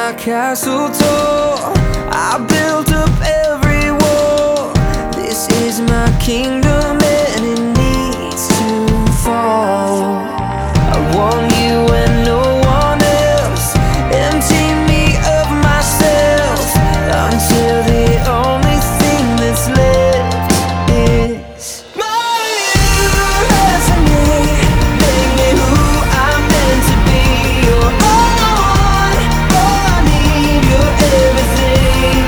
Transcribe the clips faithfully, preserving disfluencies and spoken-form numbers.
my castle tall. I built up every wall. This is my kingdom and it needs to fall. I want you and no one else. Empty me of myself until the only thing that's left is my you. Resonate, make me who I'm meant to be. You're all I want, all I need, you're everything.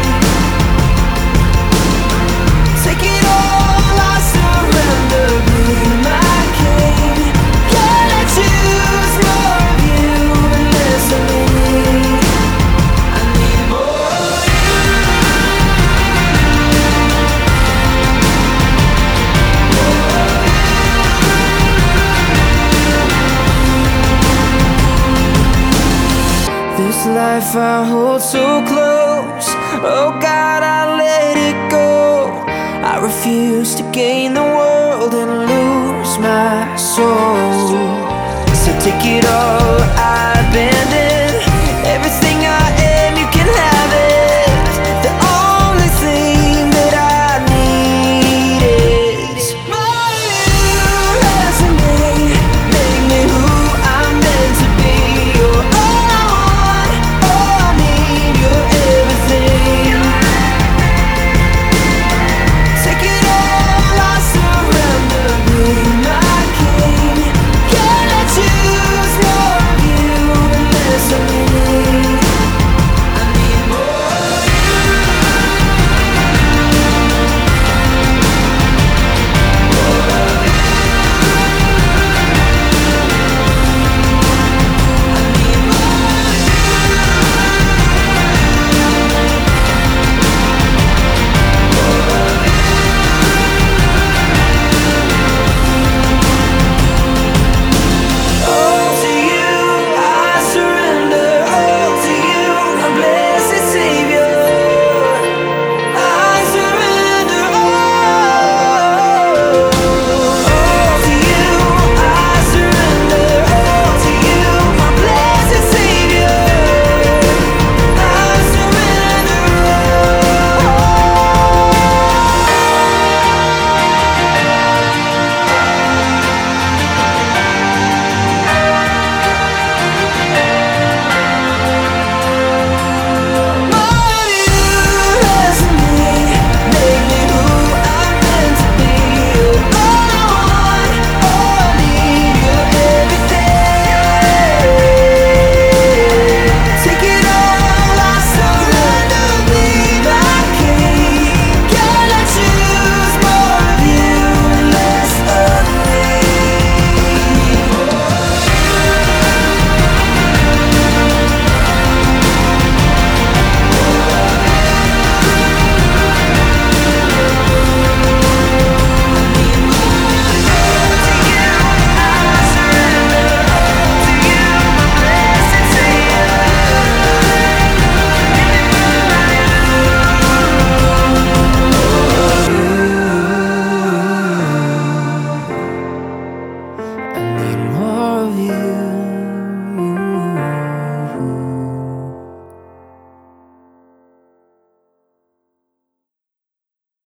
Take it all, I surrender, be my king. Can I choose more of you and less of me? I need more of you. This life I hold so close. Oh God, I let it go. I refuse to gain the world and lose my soul. So take it all.